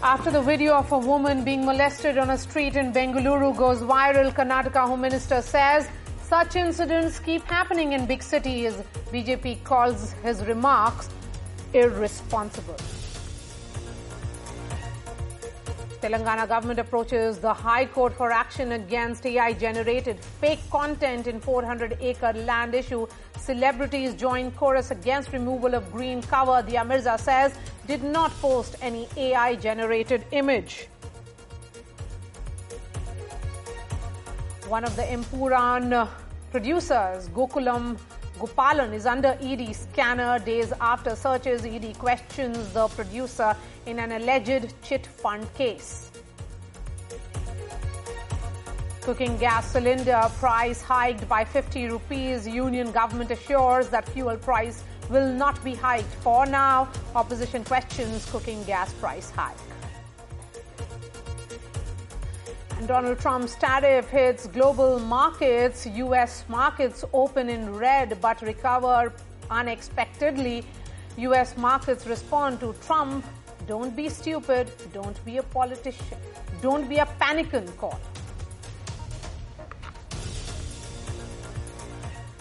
After the video of a woman being molested on a street in Bengaluru goes viral, Karnataka Home Minister says such incidents keep happening in big cities. BJP calls his remarks irresponsible. Telangana government approaches the High Court for action against AI-generated fake content in 400-acre land issue. Celebrities join chorus against removal of green cover. Dia Mirza says did not post any AI-generated image. One of the Empuran producers, Gokulam Gopalan, is under ED scanner days after searches. ED questions the producer in an alleged chit fund case. Cooking gas cylinder price hiked by 50 rupees. Union government assures that fuel price will not be hiked for now. Opposition questions cooking gas price hike. And Donald Trump's tariff hits global markets. U.S. markets open in red but recover unexpectedly. U.S. markets respond to Trump. Don't be stupid. Don't be a politician. Don't be a panicking call.